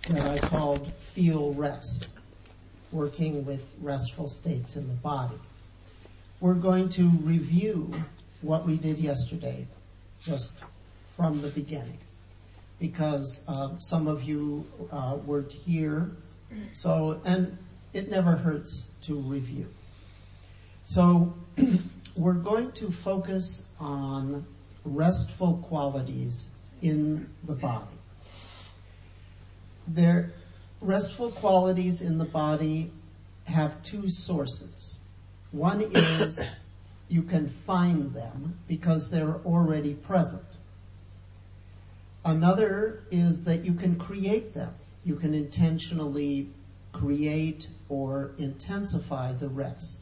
that I called Feel Rest, working with restful states in the body. We're going to review what we did yesterday, just from the beginning, because some of you weren't here, and it never hurts to review. So we're going to focus on restful qualities in the body. Restful qualities in the body have two sources. One is you can find them because they're already present. Another is that you can create them. You can intentionally create or intensify the rest.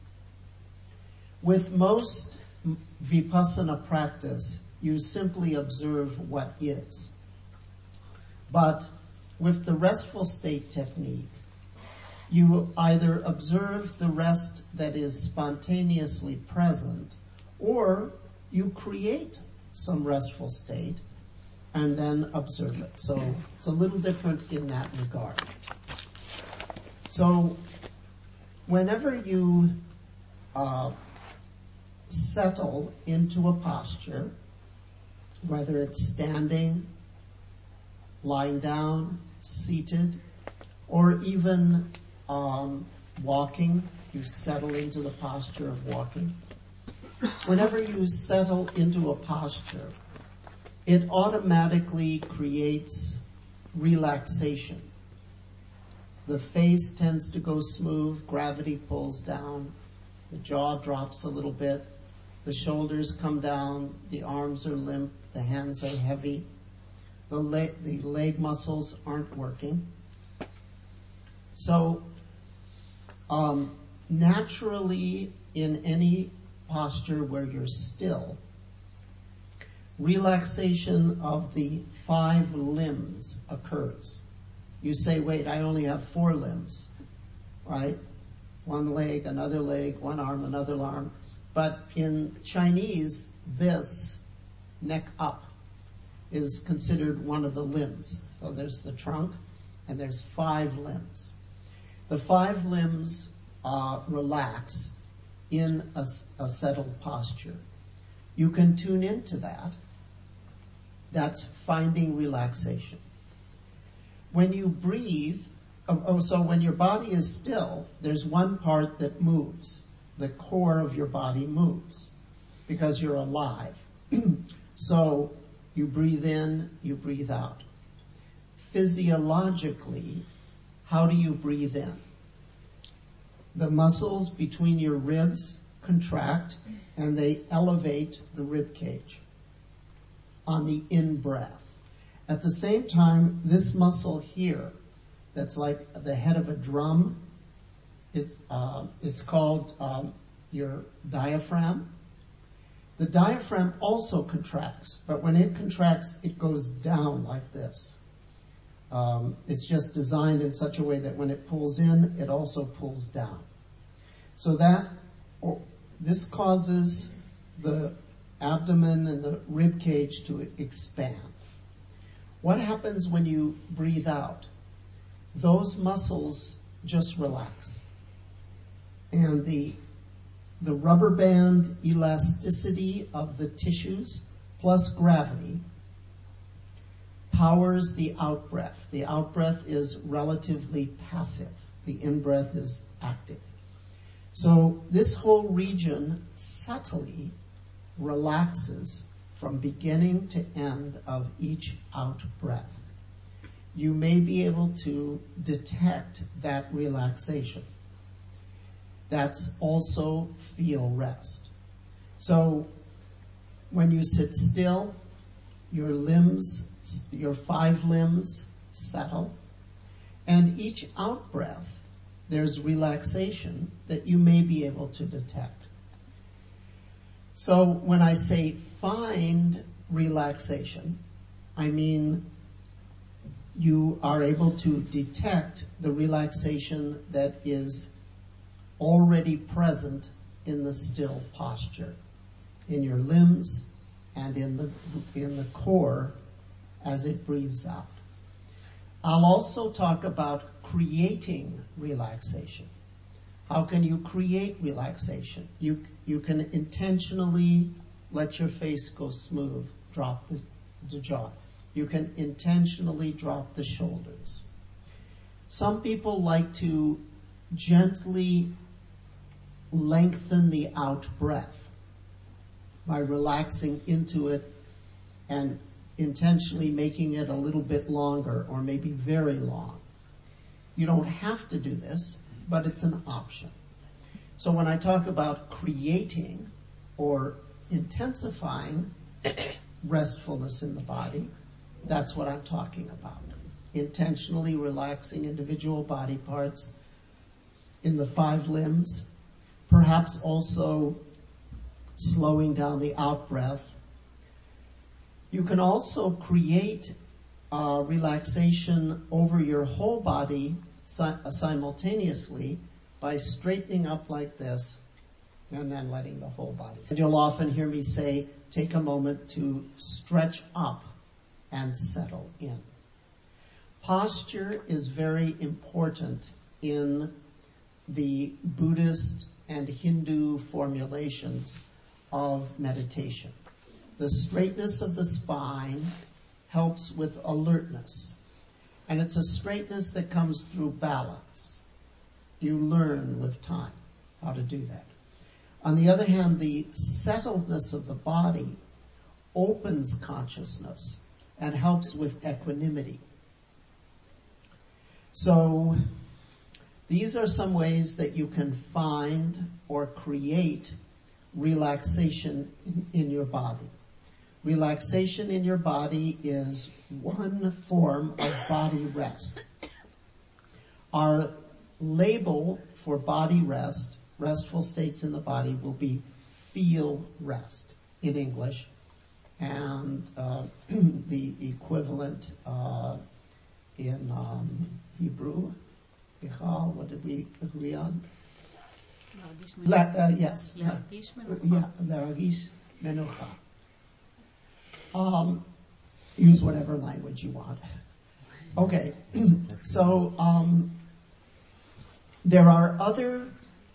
With most Vipassana practice, you simply observe what is. But with the restful state technique, you either observe the rest that is spontaneously present, or you create some restful state and then observe it. So it's a little different in that regard. So whenever you settle into a posture, whether it's standing, lying down, seated, or even walking, you settle into the posture of walking. Whenever you settle into a posture, it automatically creates relaxation. The face tends to go smooth, gravity pulls down, the jaw drops a little bit, the shoulders come down, the arms are limp, the hands are heavy, the leg muscles aren't working. So, naturally, in any posture where you're still, relaxation of the 5 limbs occurs. You say, wait, I only have 4 limbs, right? One leg, another leg, one arm, another arm. But in Chinese, this, neck up, is considered one of the limbs. So there's the trunk, and there's 5 limbs. The 5 limbs relax in a settled posture. You can tune into that. That's finding relaxation. When you breathe, so when your body is still, there's one part that moves. The core of your body moves because you're alive. So you breathe in, you breathe out. Physiologically, how do you breathe in? The muscles between your ribs contract and they elevate the rib cage on the in-breath. At the same time, this muscle here, that's like the head of a drum, it's called your diaphragm. The diaphragm also contracts, but when it contracts, it goes down like this. It's just designed in such a way that when it pulls in, it also pulls down. So this causes the abdomen and the rib cage to expand. What happens when you breathe out? Those muscles just relax. And the rubber band elasticity of the tissues plus gravity powers the out-breath. The out-breath is relatively passive. The in-breath is active. So this whole region subtly relaxes from beginning to end of each out-breath. You may be able to detect that relaxation. That's also feel rest. So when you sit still, your limbs, your 5 limbs settle, and each out-breath, there's relaxation that you may be able to detect. So when I say find relaxation, I mean you are able to detect the relaxation that is already present in the still posture, in your limbs and in the core as it breathes out. I'll also talk about creating relaxation. How can you create relaxation? You can intentionally let your face go smooth, drop the jaw. You can intentionally drop the shoulders. Some people like to gently lengthen the out breath by relaxing into it and intentionally making it a little bit longer or maybe very long. You don't have to do this, but it's an option. So when I talk about creating or intensifying restfulness in the body, that's what I'm talking about. Intentionally relaxing individual body parts in the 5 limbs, perhaps also slowing down the out breath. You can also create relaxation over your whole body simultaneously by straightening up like this and then letting the whole body. And you'll often hear me say, take a moment to stretch up and settle in. Posture is very important in the Buddhist and Hindu formulations of meditation. The straightness of the spine helps with alertness. And it's a straightness that comes through balance. You learn with time how to do that. On the other hand, the settledness of the body opens consciousness and helps with equanimity. So these are some ways that you can find or create relaxation in your body. Relaxation in your body is one form of body rest. Our label for body rest, restful states in the body, will be feel rest in English. And the equivalent in Hebrew, Michal, what did we agree on? Yes. L'aragish menucha. Use whatever language you want. Okay, so there are other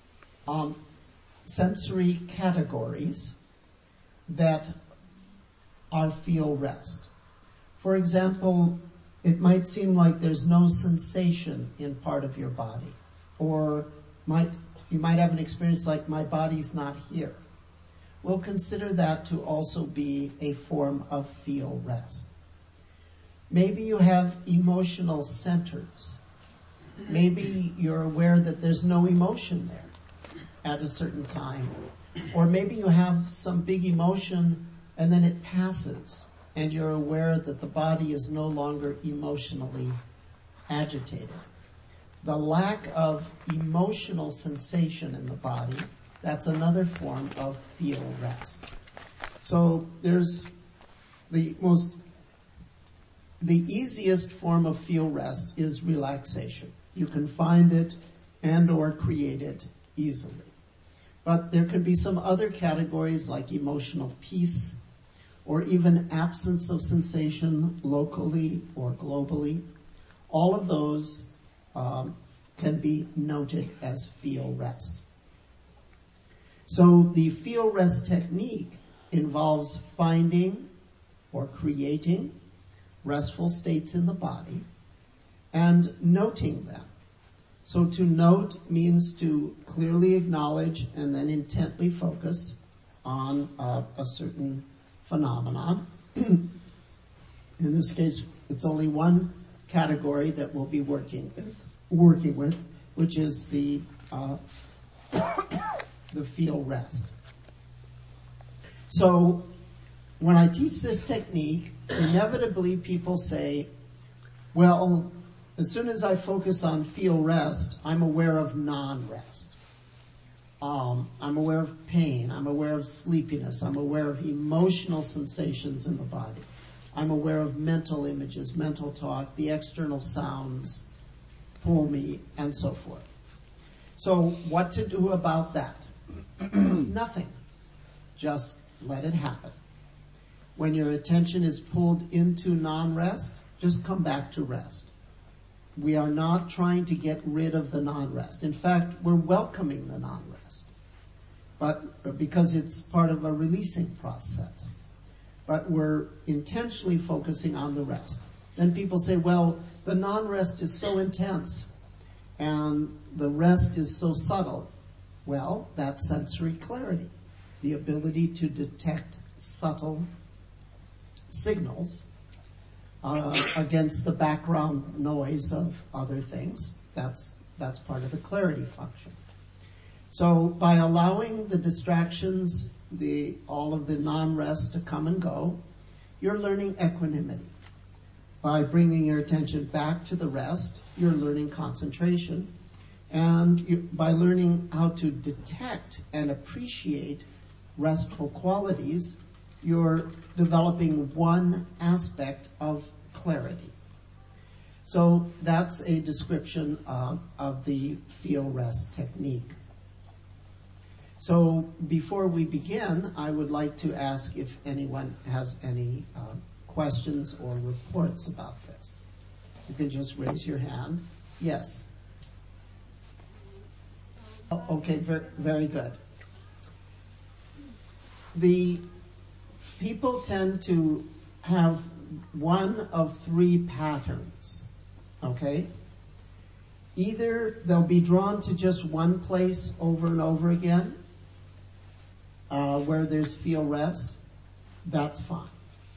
sensory categories that are feel rest. For example, it might seem like there's no sensation in part of your body, or you might have an experience like, my body's not here. We'll consider that to also be a form of feel rest. Maybe you have emotional centers. Maybe you're aware that there's no emotion there at a certain time. Or maybe you have some big emotion and then it passes and you're aware that the body is no longer emotionally agitated. The lack of emotional sensation in the body, that's another form of feel rest. So there's the easiest form of feel rest is relaxation. You can find it and or create it easily. But there could be some other categories like emotional peace or even absence of sensation locally or globally. All of those can be noted as feel rest. So the feel rest technique involves finding or creating restful states in the body and noting them. So to note means to clearly acknowledge and then intently focus on a certain phenomenon. In this case, it's only one category that we'll be working with, which is the feel rest. So when I teach this technique, inevitably people say, well, as soon as I focus on feel rest, I'm aware of non-rest. I'm aware of pain. I'm aware of sleepiness. I'm aware of emotional sensations in the body. I'm aware of mental images, mental talk, the external sounds pull me, and so forth. So what to do about that? Nothing. Just let it happen. When your attention is pulled into non-rest, just come back to rest. we are not trying to get rid of the non-rest. In fact, we're welcoming the non-rest, but because it's part of a releasing process. But we're intentionally focusing on the rest. Then people say, well, the non-rest is so intense and the rest is so subtle. Well, that's sensory clarity, the ability to detect subtle signals against the background noise of other things. That's part of the clarity function. So by allowing the distractions, all of the non-rest to come and go, you're learning equanimity. By bringing your attention back to the rest, you're learning concentration. And by learning how to detect and appreciate restful qualities, you're developing one aspect of clarity. So that's a description of the feel rest technique. So before we begin, I would like to ask if anyone has any questions or reports about this. You can just raise your hand. Yes. Oh, okay, very good. The people tend to have one of three patterns, okay? Either they'll be drawn to just one place over and over again, where there's feel rest. That's fine.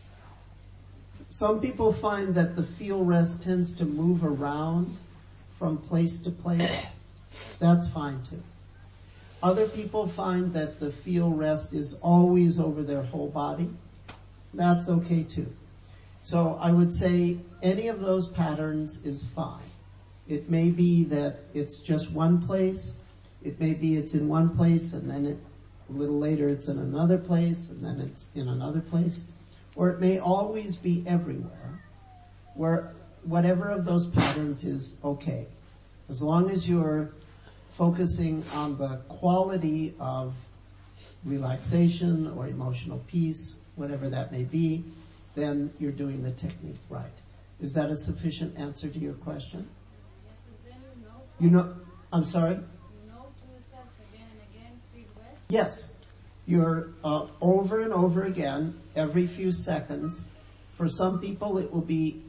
Some people find that the feel rest tends to move around from place to place. That's fine too. Other people find that the feel rest is always over their whole body. That's okay too. So I would say any of those patterns is fine. It may be that it's just one place. It may be it's in one place and then a little later it's in another place and then it's in another place. Or it may always be everywhere, where whatever of those patterns is okay. As long as you're focusing on the quality of relaxation or emotional peace, whatever that may be, then you're doing the technique right. Is that a sufficient answer to your question? Yes, and then you know. I'm sorry? You know to yourself again and again, feel rest? Yes. You're over and over again, every few seconds. For some people, it will be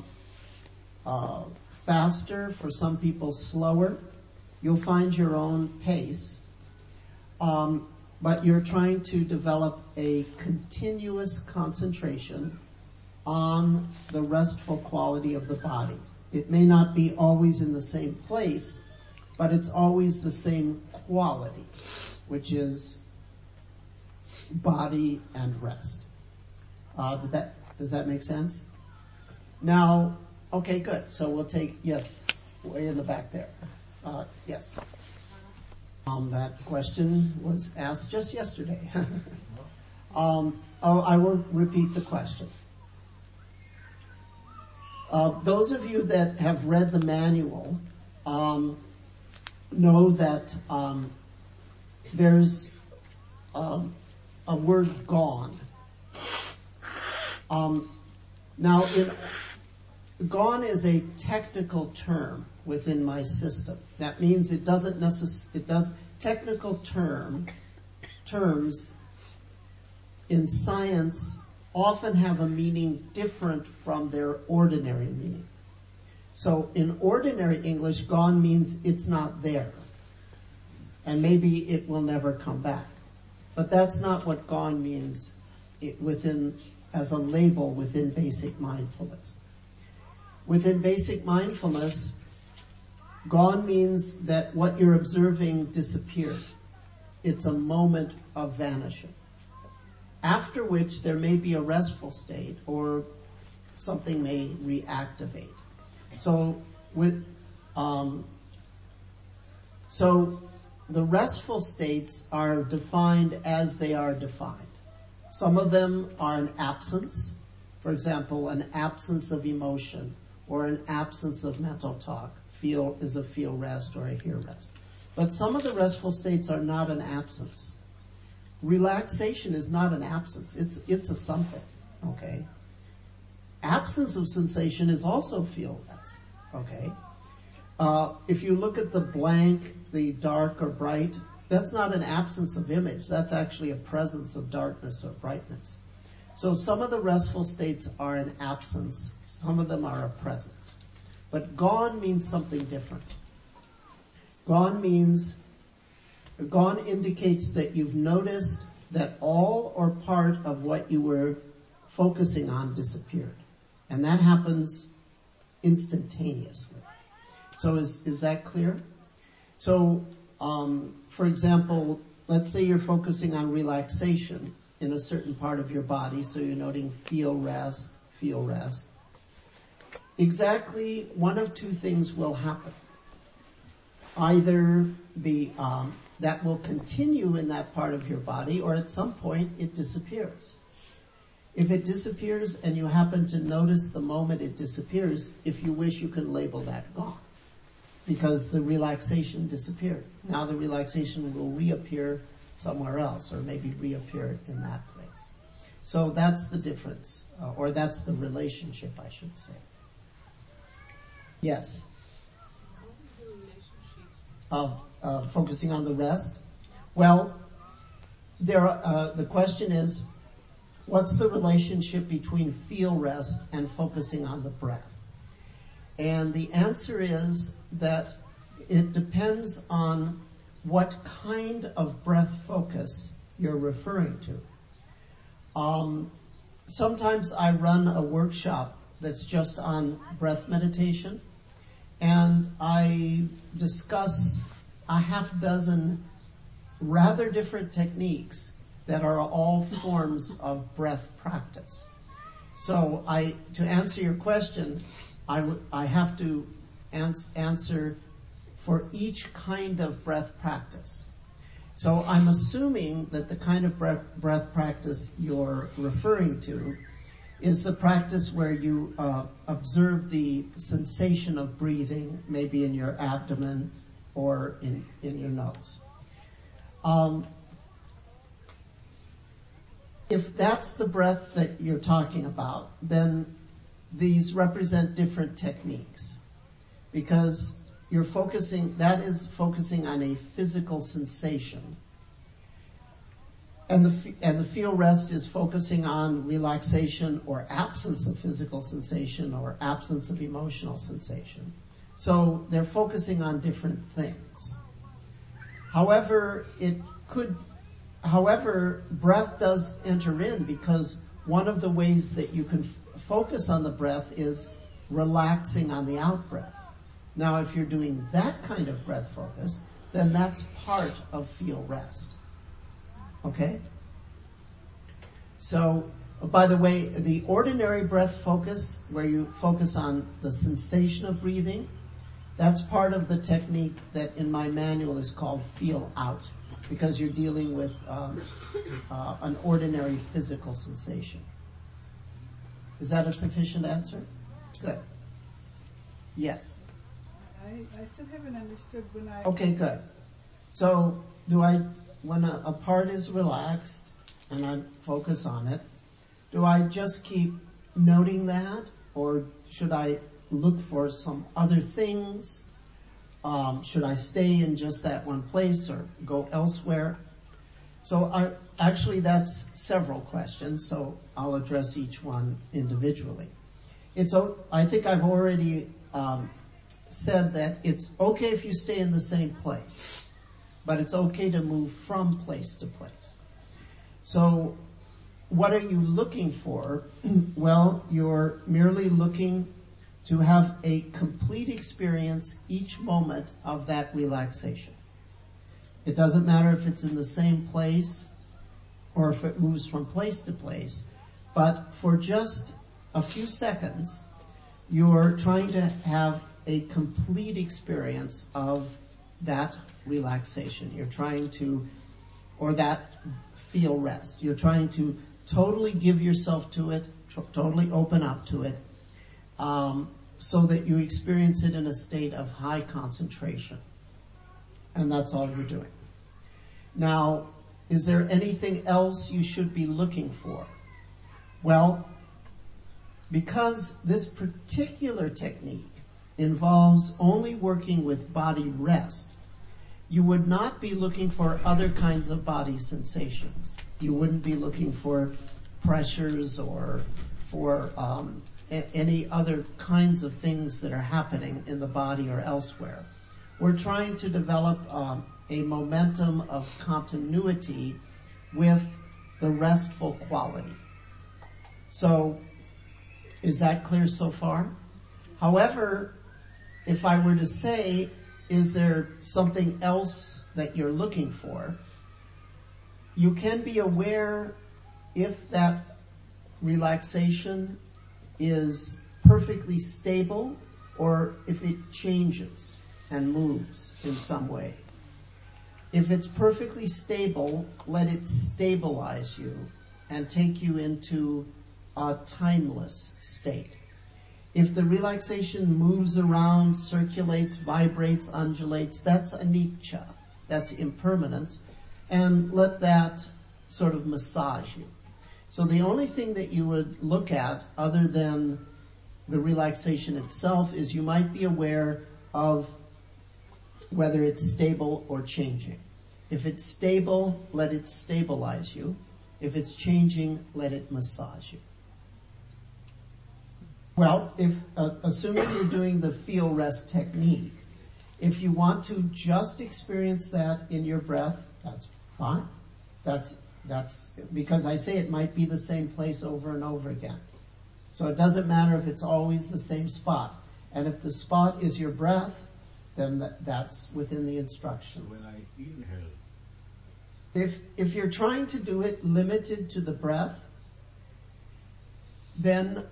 faster. For some people, slower. You'll find your own pace. But you're trying to develop a continuous concentration on the restful quality of the body. It may not be always in the same place, but it's always the same quality, which is body and rest. Does that make sense? Now, okay, good. So we'll take, yes, way in the back there. Yes. That question was asked just yesterday. I will repeat the question. Those of you that have read the manual know that there's a word gone. Now, gone is a technical term within my system. That means it doesn't technical terms in science often have a meaning different from their ordinary meaning. So in ordinary English, gone means it's not there. And maybe it will never come back. But that's not what gone means as a label within basic mindfulness. Within basic mindfulness, gone means that what you're observing disappeared. It's a moment of vanishing. After which there may be a restful state or something may reactivate. So the restful states are defined as they are defined. Some of them are an absence. For example, an absence of emotion or an absence of mental talk. Feel is a feel rest or a hear rest. But some of the restful states are not an absence. Relaxation is not an absence. It's a something, okay? Absence of sensation is also feel rest. Okay? If you look at the blank, the dark or bright, that's not an absence of image. That's actually a presence of darkness or brightness. So some of the restful states are an absence. Some of them are a presence. But gone means something different. Gone indicates that you've noticed that all or part of what you were focusing on disappeared. And that happens instantaneously. So is that clear? So, for example, let's say you're focusing on relaxation in a certain part of your body, so you're noting feel rest. Exactly one of two things will happen. Either that will continue in that part of your body, or at some point it disappears. If it disappears and you happen to notice the moment it disappears, if you wish, you can label that gone, because the relaxation disappeared. Now the relaxation will reappear somewhere else, or maybe reappear in that place. So that's the difference, or that's the relationship, I should say. Yes? What is the relationship of focusing on the rest? Well, the question is, what's the relationship between feel rest and focusing on the breath? And the answer is that it depends on what kind of breath focus you're referring to. Sometimes I run a workshop that's just on breath meditation, and I discuss a half dozen rather different techniques that are all forms of breath practice. So to answer your question, I have to answer for each kind of breath practice. So I'm assuming that the kind of breath practice you're referring to is the practice where you observe the sensation of breathing, maybe in your abdomen or in your nose. If that's the breath that you're talking about, then these represent different techniques, because that is focusing on a physical sensation. And the feel rest is focusing on relaxation or absence of physical sensation or absence of emotional sensation. So they're focusing on different things. However, breath does enter in, because one of the ways that you can focus on the breath is relaxing on the out-breath. Now, if you're doing that kind of breath focus, then that's part of feel rest. Okay? So, by the way, the ordinary breath focus, where you focus on the sensation of breathing, that's part of the technique that in my manual is called feel out, because you're dealing with an ordinary physical sensation. Is that a sufficient answer? Good. Yes. I still haven't understood when I... Okay, good. So, when a part is relaxed and I focus on it, do I just keep noting that, or should I look for some other things? Should I stay in just that one place or go elsewhere? So that's several questions, so I'll address each one individually. I think I've already said that it's okay if you stay in the same place, but it's okay to move from place to place. So what are you looking for? Well, you're merely looking to have a complete experience each moment of that relaxation. It doesn't matter if it's in the same place or if it moves from place to place, but for just a few seconds, you're trying to have a complete experience of that relaxation. You're trying to, or that feel rest. You're trying to totally give yourself to it, totally open up to it, so that you experience it in a state of high concentration. And that's all you're doing. Now, is there anything else you should be looking for? Well, because this particular technique involves only working with body rest, you would not be looking for other kinds of body sensations. You wouldn't be looking for pressures or for any other kinds of things that are happening in the body or elsewhere. We're trying to develop a momentum of continuity with the restful quality. So, is that clear so far? However, if I were to say, is there something else that you're looking for? You can be aware if that relaxation is perfectly stable or if it changes and moves in some way. If it's perfectly stable, let it stabilize you and take you into a timeless state. If the relaxation moves around, circulates, vibrates, undulates, that's anicca, that's impermanence, and let that sort of massage you. So the only thing that you would look at other than the relaxation itself is you might be aware of whether it's stable or changing. If it's stable, let it stabilize you. If it's changing, let it massage you. Well, if assuming you're doing the feel rest technique, if you want to just experience that in your breath, that's fine. That's because I say it might be the same place over and over again. So it doesn't matter if it's always the same spot. And if the spot is your breath, then that's within the instructions. So when I inhale, if you're trying to do it limited to the breath, then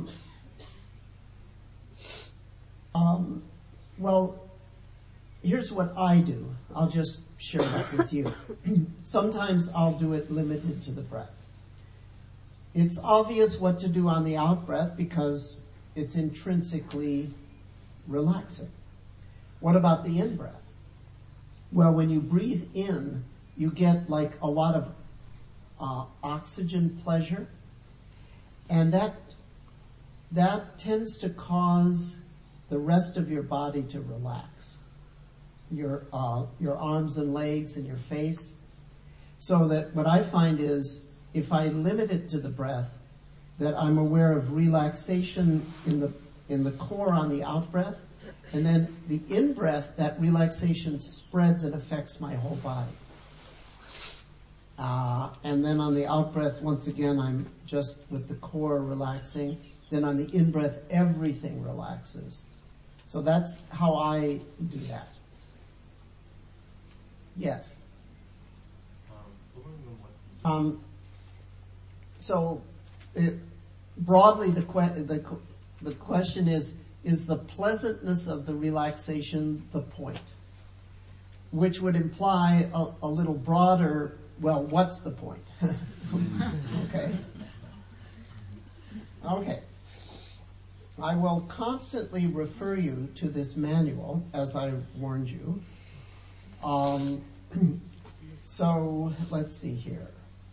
well, here's what I do. I'll just share that with you. Sometimes I'll do it limited to the breath. It's obvious what to do on the out breath because it's intrinsically relaxing. What about the in breath? Well, when you breathe in, you get like a lot of oxygen pleasure, and that tends to cause the rest of your body to relax. Your arms and legs and your face. So that what I find is if I limit it to the breath, that I'm aware of relaxation in the core on the out breath, and then the in breath, that relaxation spreads and affects my whole body. And then on the out breath, once again, I'm just with the core relaxing. Then on the in breath, everything relaxes. So that's how I do that. Yes. So broadly, the question is the pleasantness of the relaxation the point? Which would imply a little broader, well, what's the point? Okay. I will constantly refer you to this manual, as I warned you. So, let's see here.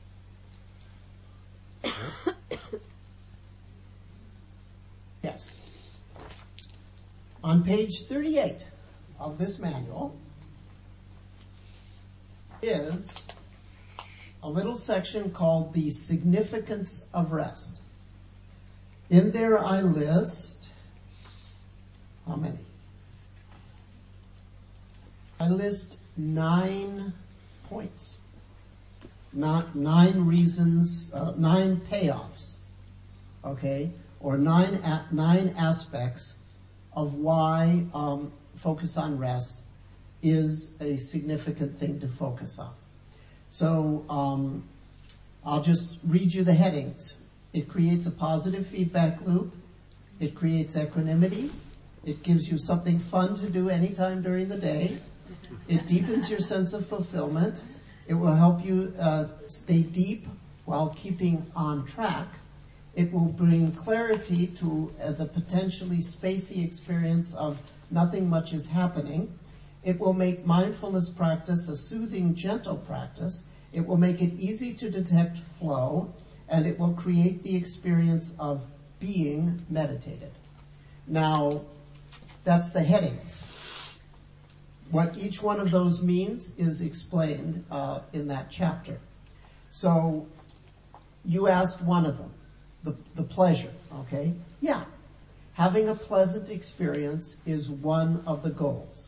Yes. On page 38 of this manual is a little section called The Significance of Rest. In there I list, how many? I list 9 points, not 9 reasons, 9 payoffs, okay, or 9 aspects of why focus on rest is a significant thing to focus on. So I'll just read you the headings. It creates a positive feedback loop. It creates equanimity. It gives you something fun to do anytime during the day. It deepens your sense of fulfillment. It will help you stay deep while keeping on track. It will bring clarity to the potentially spacey experience of nothing much is happening. It will make mindfulness practice a soothing, gentle practice. It will make it easy to detect flow, and it will create the experience of being meditated. Now, That's the headings. What each one of those means is explained in that chapter. So you asked one of them, the pleasure, okay? Yeah. Having a pleasant experience is one of the goals.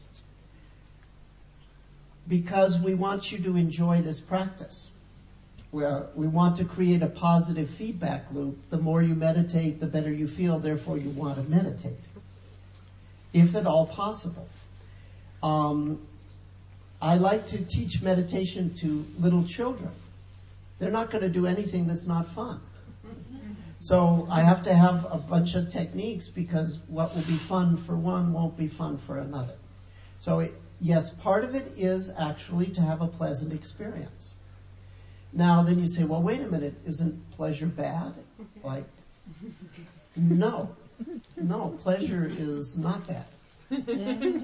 Because we want you to enjoy this practice. We want to create a positive feedback loop. The more you meditate, the better you feel, therefore you want to meditate. If at all possible. I like to teach meditation to little children. They're not going to do anything that's not fun. So I have to have a bunch of techniques because what will be fun for one won't be fun for another. So yes, part of it is actually to have a pleasant experience. Now then you say, well, wait a minute, isn't pleasure bad? Like, no, pleasure is not bad.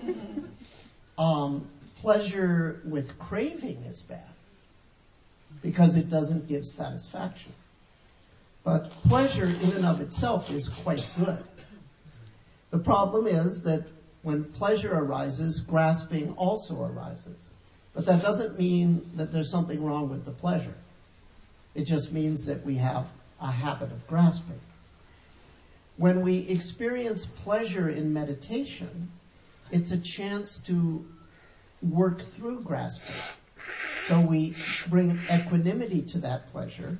Pleasure with craving is bad because it doesn't give satisfaction. But pleasure in and of itself is quite good. The problem is that when pleasure arises, grasping also arises. But that doesn't mean that there's something wrong with the pleasure. It just means that we have a habit of grasping. When we experience pleasure in meditation, it's a chance to work through grasping. So we bring equanimity to that pleasure.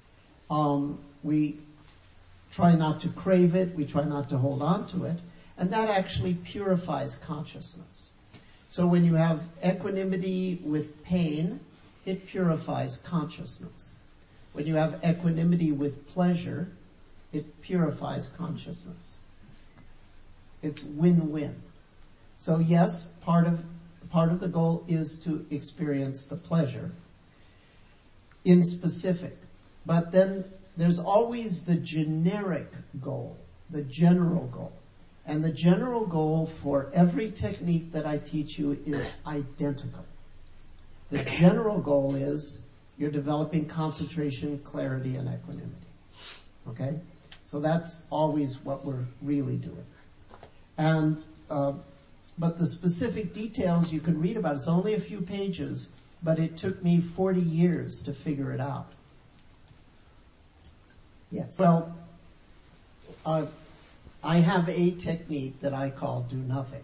We try not to crave it. We try not to hold on to it. And that actually purifies consciousness. So when you have equanimity with pain, it purifies consciousness. When you have equanimity with pleasure, it purifies consciousness. It's win-win. So yes, part of the goal is to experience the pleasure in specific. But then there's always the generic goal, the general goal. And the general goal for every technique that I teach you is identical. The general goal is you're developing concentration, clarity, and equanimity. Okay? So that's always what we're really doing. And but the specific details you can read about. It's only a few pages, but it took me 40 years to figure it out. Yes. Well, I have a technique that I call do nothing.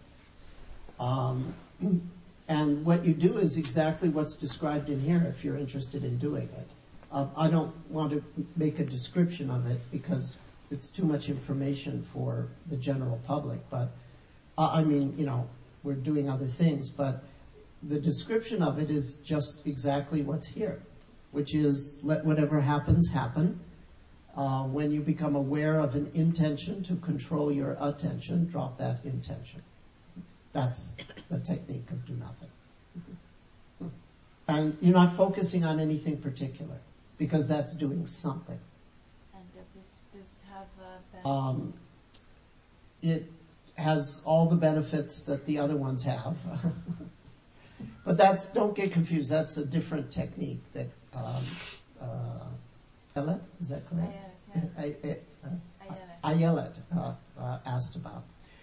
And what you do is exactly what's described in here if you're interested in doing it. I don't want to make a description of it because it's too much information for the general public. But, we're doing other things. But the description of it is just exactly what's here, which is let whatever happens, happen. When you become aware of an intention to control your attention, drop that intention. That's the technique of do nothing. And you're not focusing on anything particular because that's doing something. And does this have it has all the benefits that the other ones have. But don't get confused. That's a different technique that Ayelet, is that correct? Ayelet asked about.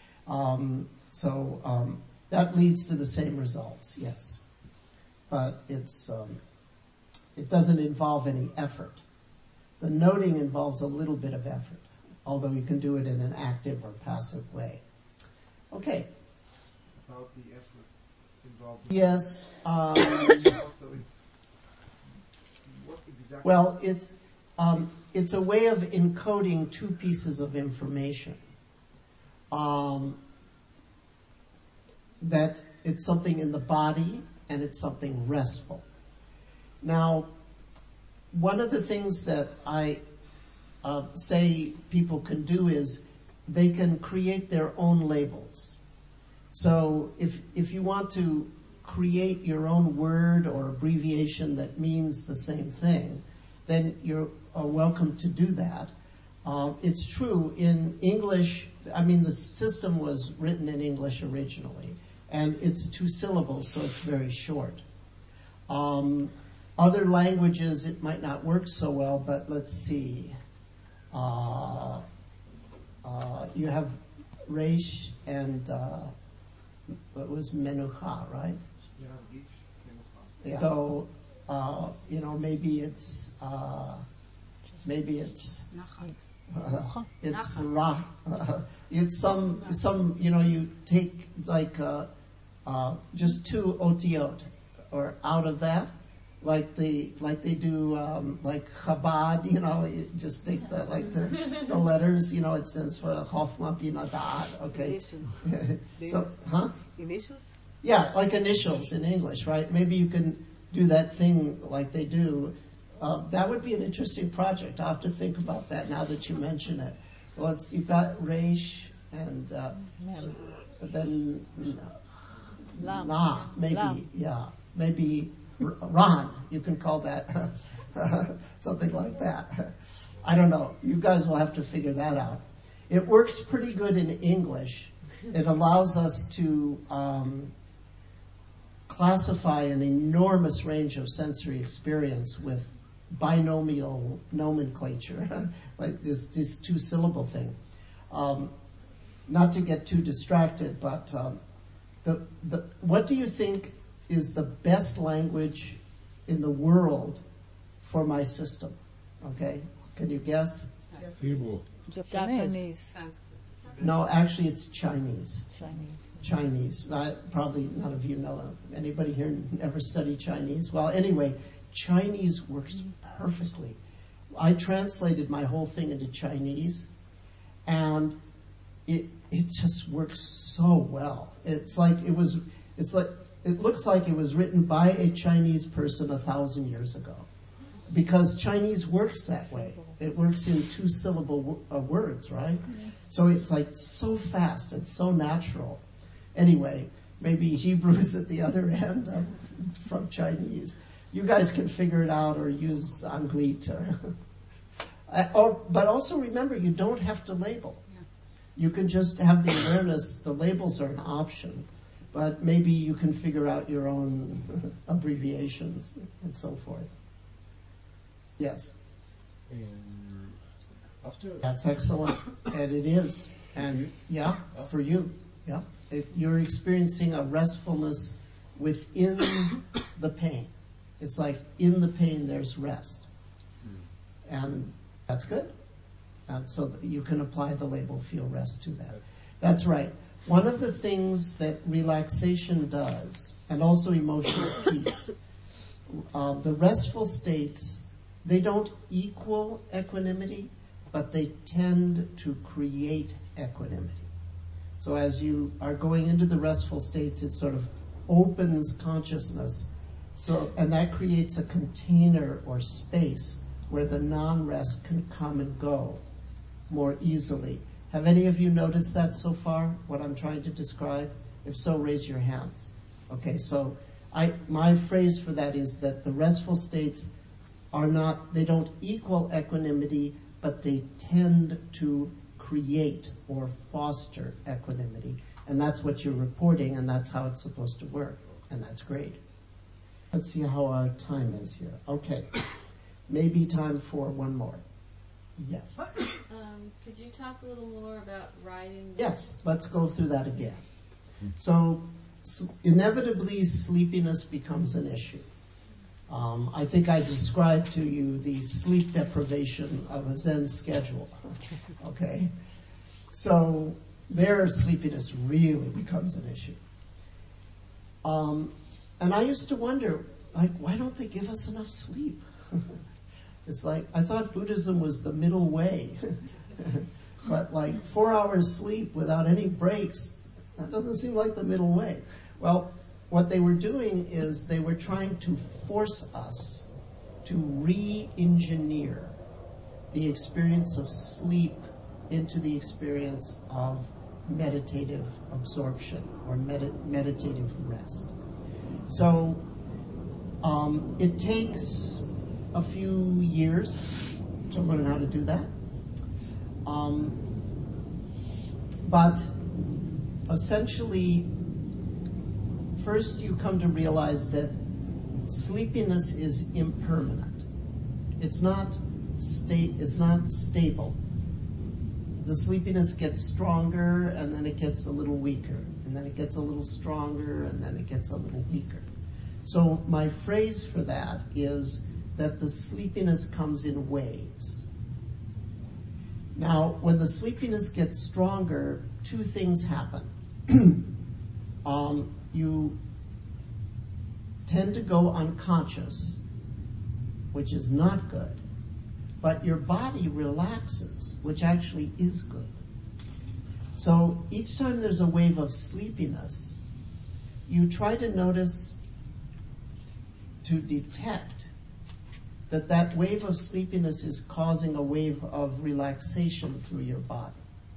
That leads to the same results, yes. But it doesn't involve any effort. The noting involves a little bit of effort, although you can do it in an active or passive way. Okay. About the effort involved. Yes. Also, what exactly? Well, it's a way of encoding two pieces of information. That it's something in the body and it's something restful. Now, one of the things that I say people can do is they can create their own labels. So if you want to create your own word or abbreviation that means the same thing, then you're welcome to do that. It's true in English, the system was written in English originally, and it's 2 syllables, so it's very short. Other languages, it might not work so well, but let's see. You have Reish and it was Menucha, right? Yeah, each Menucha. Yeah. So maybe it's it's Ra. It's some you take like just two otiot or out of that, like they do like Chabad. You just take the letters. It stands for Chochmah Bina Da'at. Okay. So, Initials? Yeah, like initials in English, right? Maybe you can do that thing like they do. That would be an interesting project. I'll have to think about that now that you mention it. Well, you've got Reish and then La, maybe, Lam. Yeah, maybe Ran. You can call that something like that. I don't know. You guys will have to figure that out. It works pretty good in English. It allows us to classify an enormous range of sensory experience with binomial nomenclature, like this two-syllable thing. Not to get too distracted, but what do you think is the best language in the world for my system? Okay, can you guess? Hebrew. Japanese. No, actually it's Chinese. Probably none of you know. Anybody here ever studied Chinese? Well, anyway, Chinese works perfectly. I translated my whole thing into Chinese, and it just works so well. It looks like it was written by a Chinese person 1,000 years ago, because Chinese works that way. It works in two-syllable words, right? So it's like so fast and so natural. Anyway, maybe Hebrew is at the other end from Chinese. You guys can figure it out or use Anglit. But also remember, you don't have to label. You can just have the awareness. The labels are an option, but maybe you can figure out your own abbreviations and so forth. Yes? That's excellent. And it is. And yeah, for you. Yeah. You're experiencing a restfulness within the pain. It's like in the pain there's rest. And that's good. And so you can apply the label feel rest to that. That's right. One of the things that relaxation does, and also emotional peace, the restful states, they don't equal equanimity, but they tend to create equanimity. So as you are going into the restful states, it sort of opens consciousness. And that creates a container or space where the non-rest can come and go more easily. Have any of you noticed that so far, what I'm trying to describe? If so, raise your hands. Okay, so my phrase for that is that the restful states they don't equal equanimity, but they tend to create or foster equanimity. And that's what you're reporting, and that's how it's supposed to work. And that's great. Let's see how our time is here. Okay. Maybe time for one more. Yes. Could you talk a little more about writing? Yes, let's go through that again. So inevitably sleepiness becomes an issue. I think I described to you the sleep deprivation of a Zen schedule. Okay? So their sleepiness really becomes an issue. And I used to wonder, why don't they give us enough sleep? It's like, I thought Buddhism was the middle way. But 4 hours sleep without any breaks, that doesn't seem like the middle way. Well, what they were doing is they were trying to force us to re-engineer the experience of sleep into the experience of meditative absorption or meditative rest. So it takes a few years to learn how to do that. But essentially, first you come to realize that sleepiness is impermanent. It's not stable. the sleepiness gets stronger, and then it gets a little weaker, and then it gets a little stronger, and then it gets a little weaker. So my phrase for that is that the sleepiness comes in waves. Now, when the sleepiness gets stronger, two things happen. You tend to go unconscious, which is not good, but your body relaxes, which actually is good. So each time there's a wave of sleepiness, you try to notice, to detect that wave of sleepiness is causing a wave of relaxation through your body.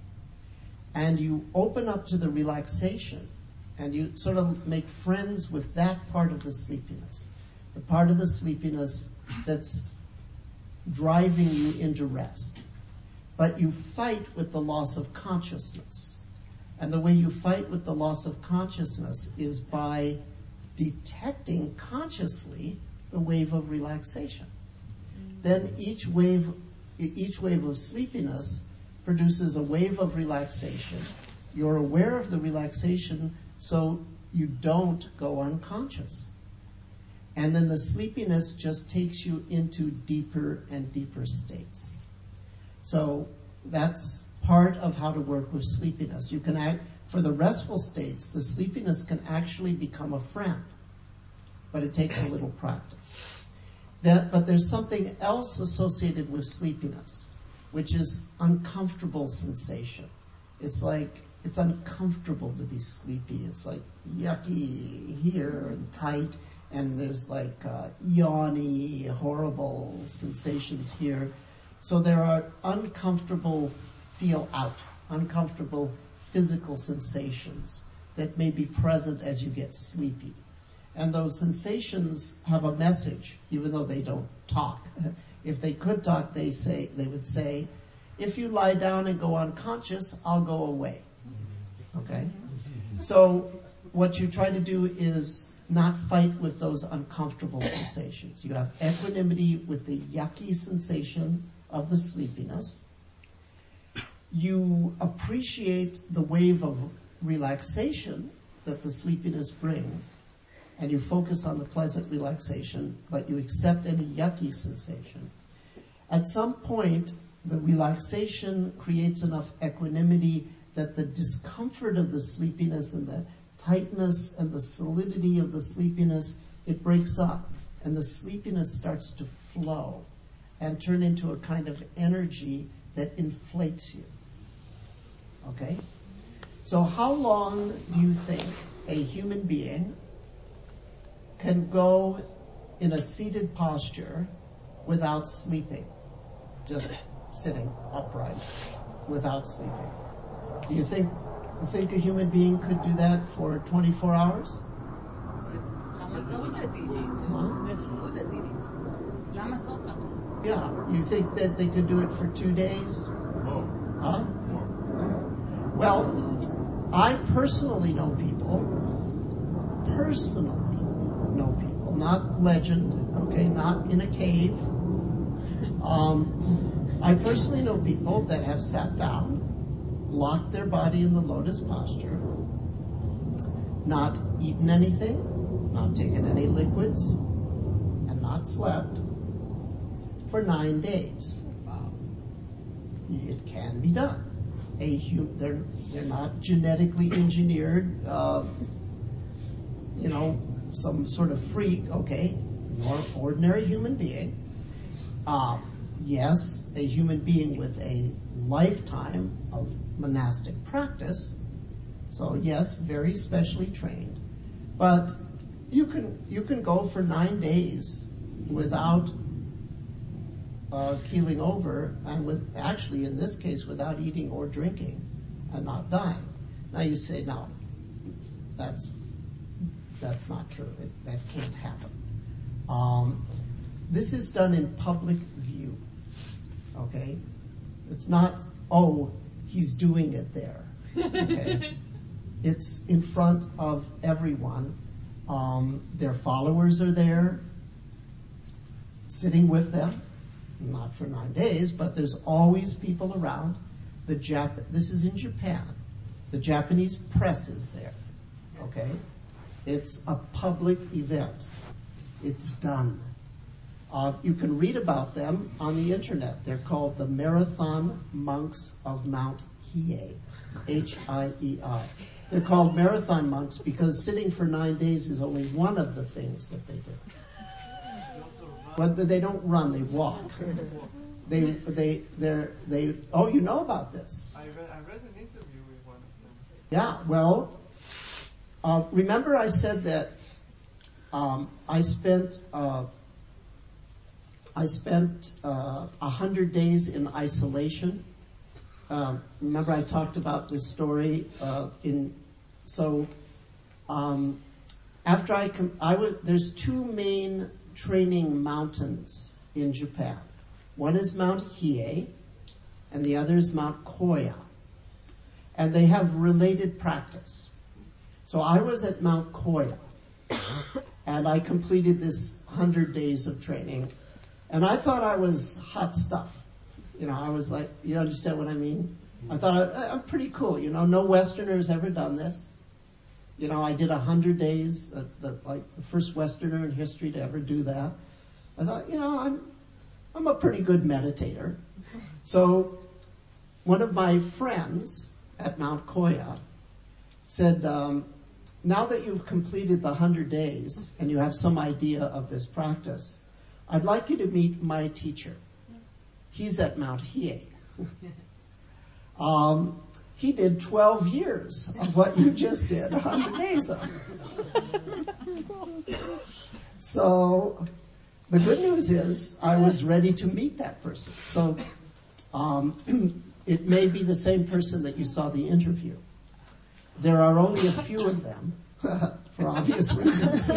And you open up to the relaxation, and you sort of make friends with that part of the sleepiness, the part of the sleepiness that's driving you into rest. But you fight with the loss of consciousness. And the way you fight with the loss of consciousness is by detecting consciously the wave of relaxation. Then each wave of sleepiness produces a wave of relaxation. You're aware of the relaxation, so you don't go unconscious. And then the sleepiness just takes you into deeper and deeper states. So that's part of how to work with sleepiness. You can for the restful states, the sleepiness can actually become a friend, but it takes a little practice. But there's something else associated with sleepiness, which is uncomfortable sensation. It's like, it's uncomfortable to be sleepy. It's like yucky here and tight, and there's like yawny, horrible sensations here. So there are uncomfortable uncomfortable physical sensations that may be present as you get sleepy. And those sensations have a message, even though they don't talk. If they could talk, they would say, if you lie down and go unconscious, I'll go away. Okay? So what you try to do is not fight with those uncomfortable sensations. You have equanimity with the yucky sensation of the sleepiness. You appreciate the wave of relaxation that the sleepiness brings, and you focus on the pleasant relaxation, but you accept any yucky sensation. At some point, the relaxation creates enough equanimity that the discomfort of the sleepiness and the tightness and the solidity of the sleepiness, it breaks up, and the sleepiness starts to flow and turn into a kind of energy that inflates you. Okay? So how long do you think a human being can go in a seated posture without sleeping, just sitting upright without sleeping? Do you think a human being could do that for 24 hours? Yeah, you think that they could do it for 2 days? Huh? Well, I personally know people, not legend, okay, not in a cave. I personally know people that have sat down, locked their body in the lotus posture, not eaten anything, not taken any liquids, and not slept for 9 days. It can be done. They're not genetically engineered, some sort of freak, okay, nor ordinary human being. Yes, a human being with a lifetime of monastic practice. So yes, very specially trained. But you can go for 9 days without keeling over, and actually in this case without eating or drinking, and not dying. Now you say, no, that's not true. That can't happen. This is done in public view. Okay? It's not, he's doing it there. Okay? It's in front of everyone. Their followers are there, sitting with them. Not for 9 days, but there's always people around. This is in Japan. The Japanese press is there. Okay? It's a public event. It's done. You can read about them on the internet. They're called the Marathon Monks of Mount Hiei, Hiei. They're called marathon monks because sitting for 9 days is only one of the things that they do. But they don't run; they walk. Oh, you know about this? I read an interview with one of them. Yeah. Well, remember I said that I spent 100 days in isolation. Remember I talked about this story after there's two main training mountains in Japan. One is Mount Hiei and the other is Mount Koya. And they have related practice. So I was at Mount Koya and I completed this 100 days of training. And I thought I was hot stuff. I was like, you understand what I mean? I thought I'm pretty cool. No Westerner's ever done this. I did 100 days, like the first Westerner in history to ever do that. I thought, I'm a pretty good meditator. So one of my friends at Mount Koya said, now that you've completed the 100 days and you have some idea of this practice, I'd like you to meet my teacher. He's at Mount Hiei. He did 12 years of what you just did 100 days of. So the good news is I was ready to meet that person. So it may be the same person that you saw the interview. There are only a few of them for obvious reasons.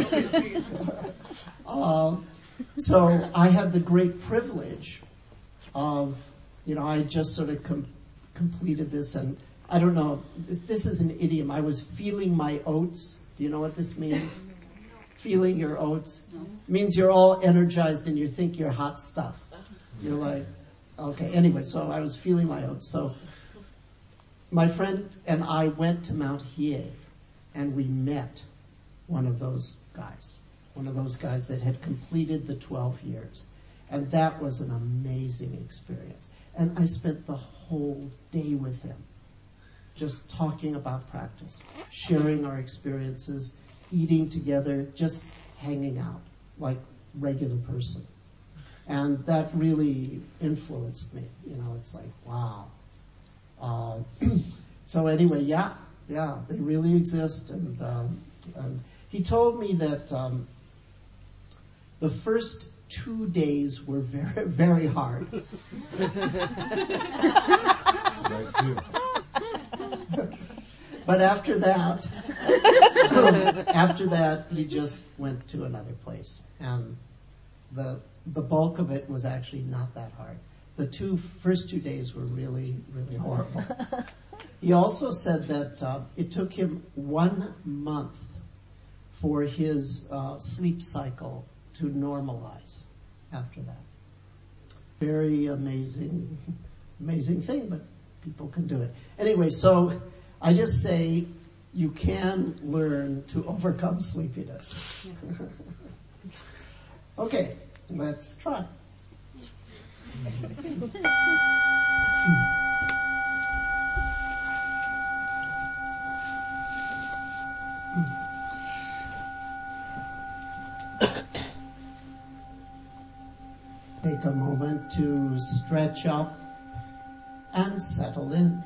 So I had the great privilege of, I just sort of completed this, and I don't know, this is an idiom. I was feeling my oats. Do you know what this means? Feeling your oats. It means you're all energized and you think you're hot stuff. You're like, okay, anyway, so I was feeling my oats. So my friend and I went to Mount Hiei, and we met one of those guys that had completed the 12 years. And that was an amazing experience. And I spent the whole day with him, just talking about practice, sharing our experiences, eating together, just hanging out like regular person. And that really influenced me. It's like, wow. So anyway, yeah, they really exist. And he told me that the first 2 days were very, very hard. But after that, he just went to another place, and the bulk of it was actually not that hard. The first 2 days were really, really horrible. He also said that it took him 1 month for his sleep cycle to normalize after that. Very amazing thing, but people can do it. Anyway, so I just say you can learn to overcome sleepiness. Okay, let's try. Take a moment to stretch up and settle in.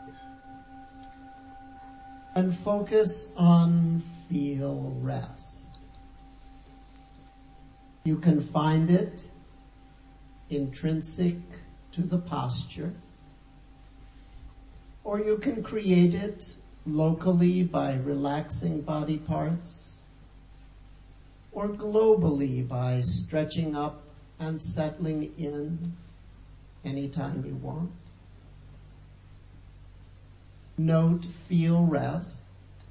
And focus on feel rest. You can find it intrinsic to the posture, or you can create it locally by relaxing body parts, or globally by stretching up and settling in anytime you want. Note, feel rest.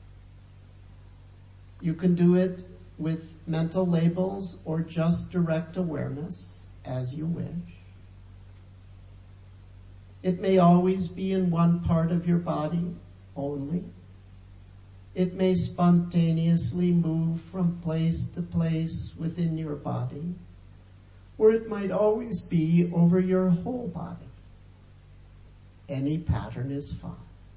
You can do it with mental labels or just direct awareness as you wish. It may always be in one part of your body only. It may spontaneously move from place to place within your body, or it might always be over your whole body. Any pattern is fine.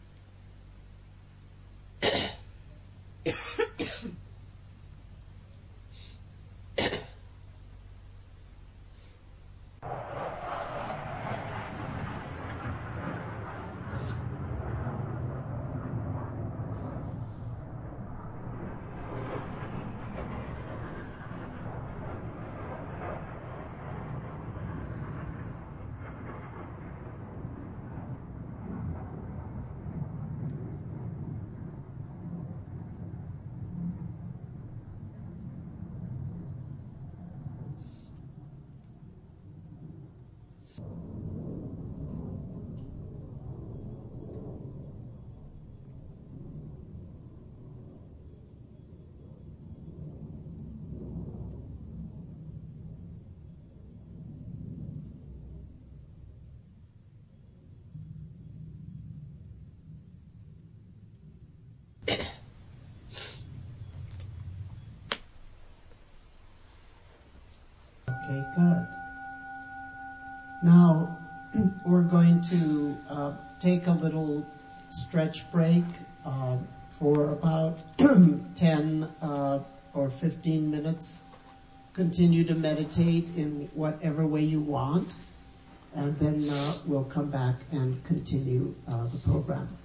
Okay, good. Now, we're going to take a little stretch break for about 10 or 15 minutes. Continue to meditate in whatever way you want, and then we'll come back and continue the program.